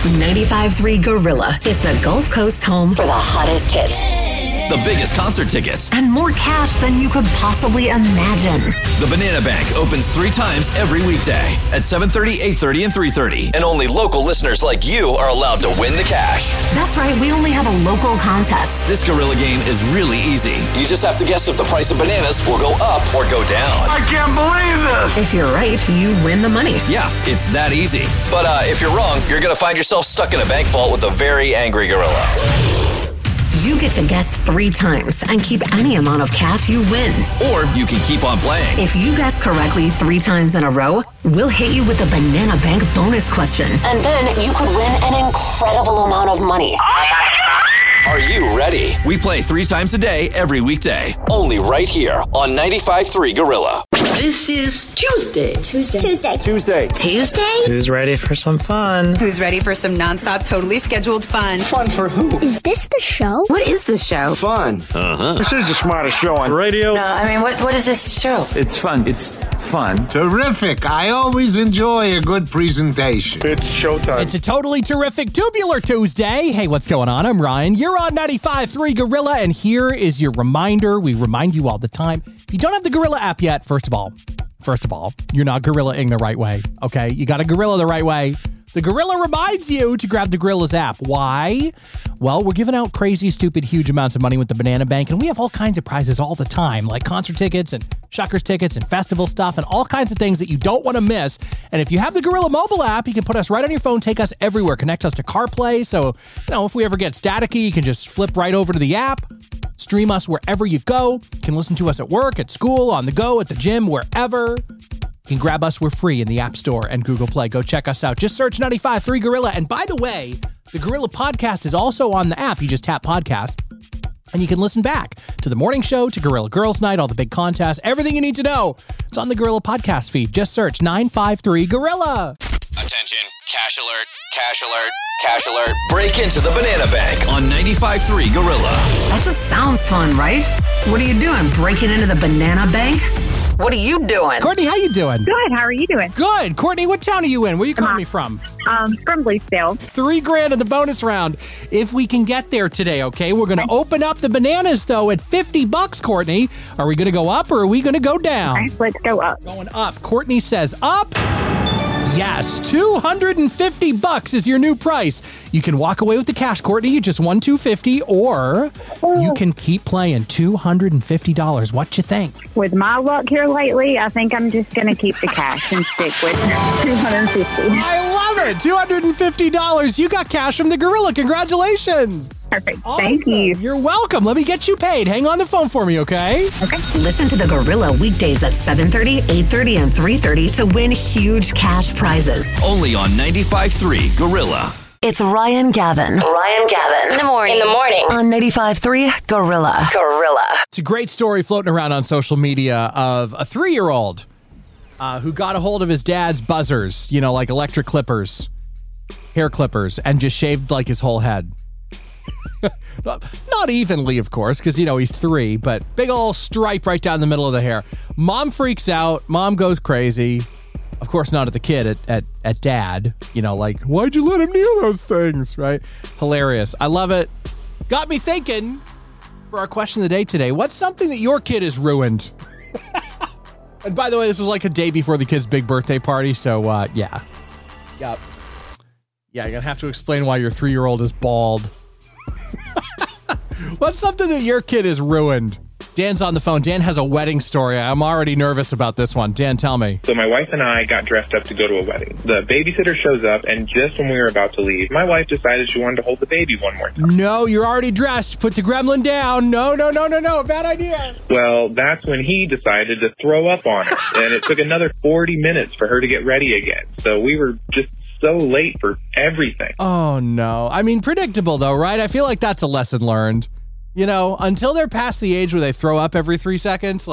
95.3 Gorilla is the Gulf Coast home for the hottest hits. The biggest concert tickets. And more cash than you could possibly imagine. The Banana Bank opens 3 times every weekday at 7:30, 8:30, and 3:30. And only local listeners like you are allowed to win the cash. That's right, we only have a local contest. This Gorilla game is really easy. You just have to guess if the price of bananas will go up or go down. I can't believe this! If you're right, you win the money. Yeah, it's that easy. But if you're wrong, you're going to find yourself stuck in a bank vault with a very angry gorilla. You get to guess 3 times and keep any amount of cash you win. Or you can keep on playing. If you guess correctly 3 times in a row, we'll hit you with the Banana Bank bonus question. And then you could win an incredible amount of money. Oh my God! Are you ready? We play 3 times a day, every weekday. Only right here on 95.3 Gorilla. This is Tuesday. Who's ready for some fun? Who's ready for some nonstop, totally scheduled fun? Fun for who? Is this the show? What is this show? Fun. This is the smartest show on Radio. No, I mean, what is this show? It's fun. It's fun. Terrific. I always enjoy a good presentation. It's showtime. It's a totally terrific Tubular Tuesday. Hey, what's going on? I'm Ryan. You're on 95.3 Gorilla, and here is your reminder. We remind you all the time. If you don't have the Gorilla app yet, first of all, you're not Gorilla-ing the right way, okay? You got to Gorilla the right way. The Gorilla reminds you to grab the Gorilla's app. Why? Well, we're giving out crazy, stupid, huge amounts of money with the Banana Bank, and we have all kinds of prizes all the time, like concert tickets and Shuckers tickets and festival stuff and all kinds of things that you don't want to miss. And if you have the Gorilla mobile app, you can put us right on your phone, take us everywhere, connect us to CarPlay. So, if we ever get staticky, you can just flip right over to the app, stream us wherever you go. You can listen to us at work, at school, on the go, at the gym, wherever. You can grab us. We're free in the App Store and Google Play. Go check us out. Just search 95.3 Gorilla. And by the way, the Gorilla Podcast is also on the app. You just tap podcast, and you can listen back to the morning show, to Gorilla Girls Night, all the big contests, everything you need to know. It's on the Gorilla Podcast feed. Just search 953 Gorilla. Attention, cash alert, cash alert, cash alert. Break into the Banana Bank on 95.3 Gorilla. That just sounds fun, right? What are you doing? Breaking into the Banana Bank? What are you doing? Courtney, how you doing? Good. How are you doing? Good. Courtney, what town are you in? Where are you calling me from? From Bluesdale. $3,000 in the bonus round. If we can get there today, okay? We're going to open up the bananas, though, at $50, Courtney. Are we going to go up or are we going to go down? Okay, let's go up. Going up. Courtney says up. Yes, $250 is your new price. You can walk away with the cash, Courtney. You just won $250, or you can keep playing $250. What you think? With my luck here lately, I think I'm just going to keep the cash and stick with $250. I love it. $250. You got cash from the Gorilla. Congratulations. Perfect. Awesome. Thank you. You're welcome. Let me get you paid. Hang on the phone for me, okay? Okay. Listen to the Gorilla weekdays at 7:30, 8:30, and 3:30 to win huge cash prizes. Only on 95.3 Gorilla. It's Ryan Gavin. In the morning. On 95.3 Gorilla. It's a great story floating around on social media of a 3-year-old who got a hold of his dad's buzzers, like electric clippers, hair clippers, and just shaved like his whole head. Not evenly, of course, because, he's 3, but big old stripe right down the middle of the hair. Mom freaks out. Mom goes crazy. Of course, not at the kid, at dad. Like, why'd you let him do those things, right? Hilarious. I love it. Got me thinking, for our question of the day today, what's something that your kid has ruined? And by the way, this was like a day before the kid's big birthday party, so, yeah. Yep. Yeah, you're going to have to explain why your 3-year-old is bald. What's something that your kid has ruined? Dan's on the phone. Dan has a wedding story. I'm already nervous about this one. Dan, tell me. So my wife and I got dressed up to go to a wedding. The babysitter shows up, and just when we were about to leave, my wife decided she wanted to hold the baby one more time. No, you're already dressed. Put the gremlin down. No. Bad idea. Well, that's when he decided to throw up on her, and it took another 40 minutes for her to get ready again. So we were just so late for everything. Oh, no. I mean, predictable, though, right? I feel like that's a lesson learned. Until they're past the age where they throw up every 3 seconds,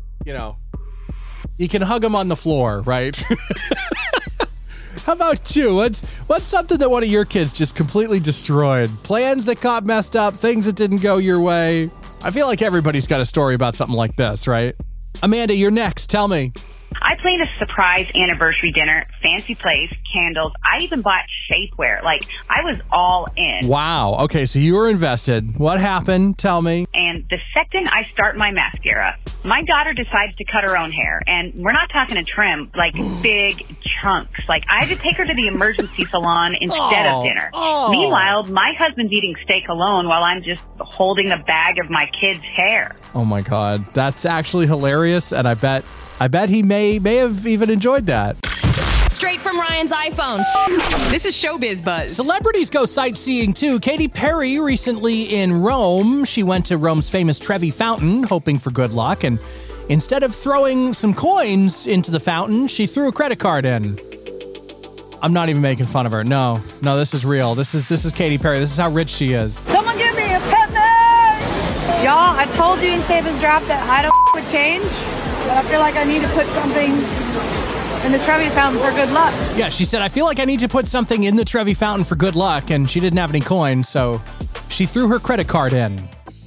you can hug them on the floor, right? How about you? What's something that one of your kids just completely destroyed? Plans that got messed up, things that didn't go your way. I feel like everybody's got a story about something like this, right? Amanda, you're next. Tell me. I planned a surprise anniversary dinner, fancy place, candles. I even bought shapewear. Like, I was all in. Wow. Okay, so you were invested. What happened? Tell me. And the second I start my mascara, my daughter decides to cut her own hair. And we're not talking a trim, like big chunks. Like, I had to take her to the emergency salon instead of dinner. Meanwhile, my husband's eating steak alone while I'm just holding a bag of my kid's hair. Oh my God. That's actually hilarious. And I bet he may have even enjoyed that. Straight from Ryan's iPhone. This is Showbiz Buzz. Celebrities go sightseeing too. Katy Perry recently in Rome. She went to Rome's famous Trevi Fountain, hoping for good luck. And instead of throwing some coins into the fountain, she threw a credit card in. I'm not even making fun of her. No, this is real. This is Katy Perry. This is how rich she is. Someone give me a penny! Y'all, I told you in Saban's Drop that I don't with change, but I feel like I need to put something in the Trevi Fountain for good luck. Yeah, she said, I feel like I need to put something in the Trevi Fountain for good luck, and she didn't have any coins, so she threw her credit card in.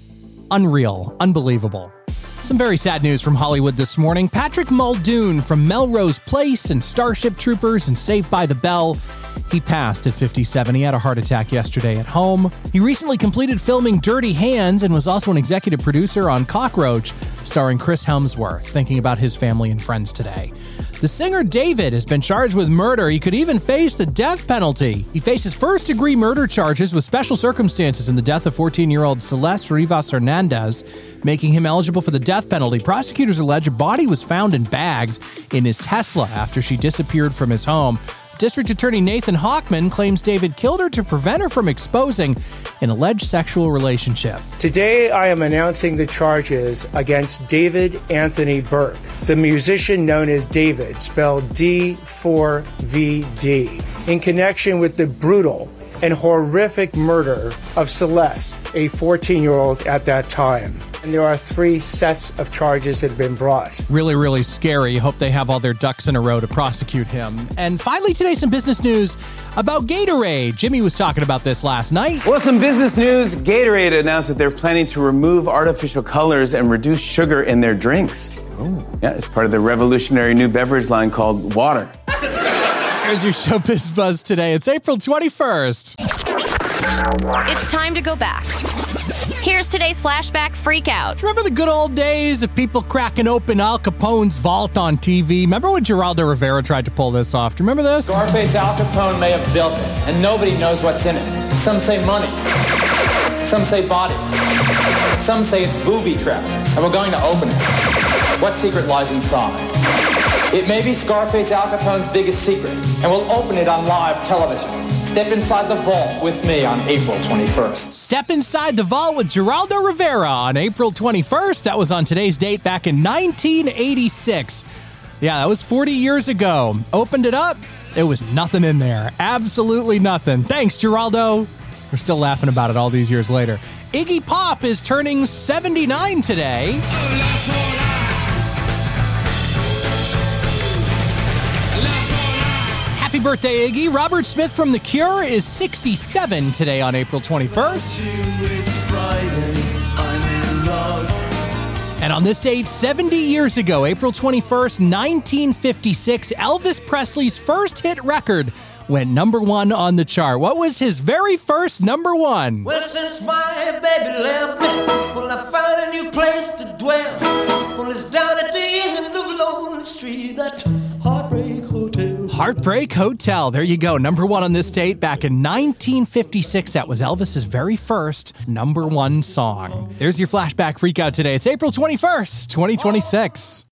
Unreal. Unbelievable. Some very sad news from Hollywood this morning. Patrick Muldoon from Melrose Place and Starship Troopers and Saved by the Bell. He passed at 57. He had a heart attack yesterday at home. He recently completed filming Dirty Hands and was also an executive producer on Cockroach, starring Chris Hemsworth, thinking about his family and friends today. The singer David has been charged with murder. He could even face the death penalty. He faces first-degree murder charges with special circumstances in the death of 14-year-old Celeste Rivas Hernandez, making him eligible for the death penalty. Prosecutors allege a body was found in bags in his Tesla after she disappeared from his home. District Attorney Nathan Hochman claims David killed her to prevent her from exposing an alleged sexual relationship. Today, I am announcing the charges against David Anthony Burke, the musician known as David, spelled D4VD, in connection with the brutal and horrific murder of Celeste, a 14-year-old at that time. And there are 3 sets of charges that have been brought. Really, really scary. Hope they have all their ducks in a row to prosecute him. And finally today, some business news about Gatorade. Jimmy was talking about this last night. Well, some business news. Gatorade announced that they're planning to remove artificial colors and reduce sugar in their drinks. Ooh. Yeah, it's part of the revolutionary new beverage line called Water. Here's your Showbiz Buzz today. It's April 21st. It's time to go back. Here's today's flashback freakout. Remember the good old days of people cracking open Al Capone's vault on TV? Remember when Geraldo Rivera tried to pull this off? Do you remember this? Scarface Al Capone may have built it, and nobody knows what's in it. Some say money. Some say bodies. Some say it's booby trap, and we're going to open it. What secret lies inside? It may be Scarface Al Capone's biggest secret, and we'll open it on live television. Step inside the vault with me on April 21st. Step inside the vault with Geraldo Rivera on April 21st. That was on today's date back in 1986. Yeah, that was 40 years ago. Opened it up. It was nothing in there. Absolutely nothing. Thanks, Geraldo. We're still laughing about it all these years later. Iggy Pop is turning 79 today. Happy birthday, Iggy. Robert Smith from The Cure is 67 today on April 21st. And on this date, 70 years ago, April 21st, 1956, Elvis Presley's first hit record went #1 on the chart. What was his very first #1? Well, since my baby left me, well, I found a new place to dwell. Well, it's down at the end of Lonely Street, that Heartbreak Hotel. Heartbreak Hotel. There you go. #1 on this date back in 1956. That was Elvis's very first #1 song. There's your flashback freakout today. It's April 21st, 2026.